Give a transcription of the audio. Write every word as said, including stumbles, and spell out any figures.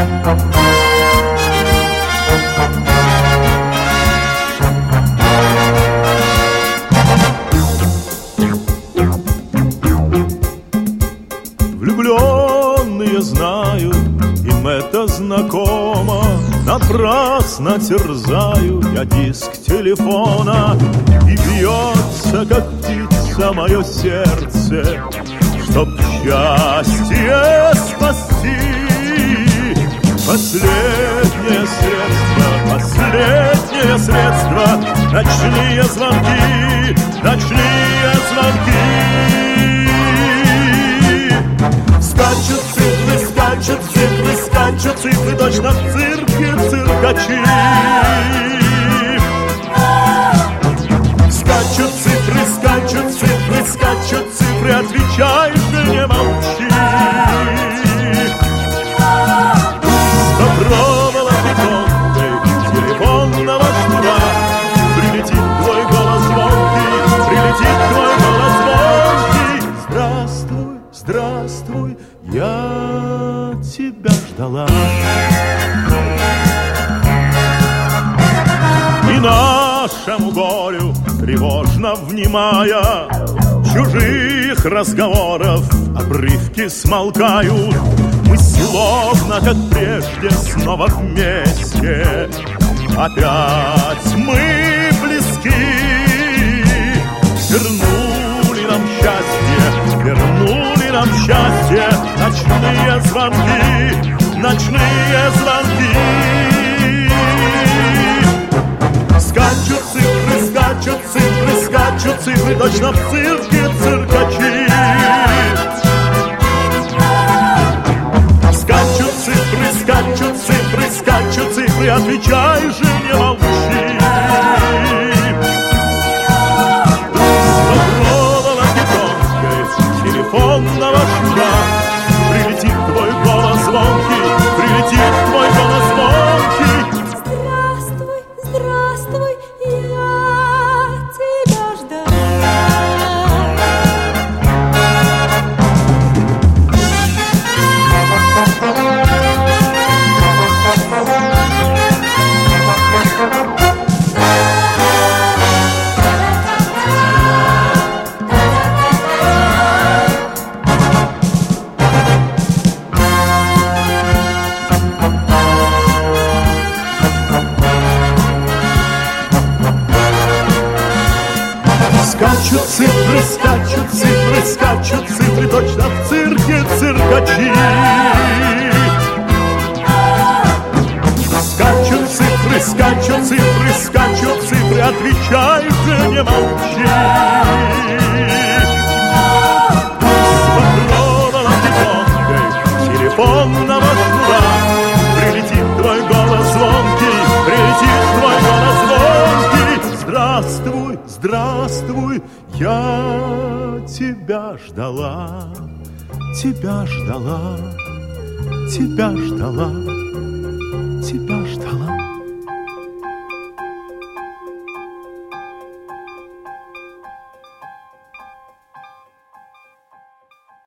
Влюбленные знают, им это знакомо. Напрасно терзаю я диск телефона, и бьется, как птица, мое сердце, чтоб счастье спасти. Последнее средство, последнее средство, ночные звонки, ночные звонки. Скачут цифры, скачут цифры, скачут цифры, точно в цирке циркачи. Скачут цифры, скачут цифры, скачут цифры, отвечай ты, не молчи. Попробовала бетонной телефонного шнура, прилетит твой голос звонкий, прилетит твой голос звонкий. Здравствуй, здравствуй, я тебя ждала. И нашему горю тревожно внимая, чужих разговоров обрывки смолкают. Мы словно как прежде снова вместе, опять мы близки. Вернули нам счастье, вернули нам счастье ночные звонки, ночные звонки. Скачут цифры, скачут цифры, скачут цифры, точно в цирке циркачи. Скачут цифры, скачут цифры, скачут цифры, отвечай же, не молчи. Попробовала бетонкой телефонного шнура, прилетит твой голос звонкий, прилетит твой голос звонкий. Здравствуй, здравствуй, я тебя ждала. Скачут цифры, скачут цифры, скачут цифры, точно в цирке циркачи. Скачут цифры, скачут цифры, скачут цифры, отвечай же, не молчи. Попробовала бетонкой телефонного шнура, прилетит твой голос звонкий, прилетит твой голос звонкий. Здравствуй, здравствуй, я тебя ждала, тебя ждала, тебя ждала, тебя ждала.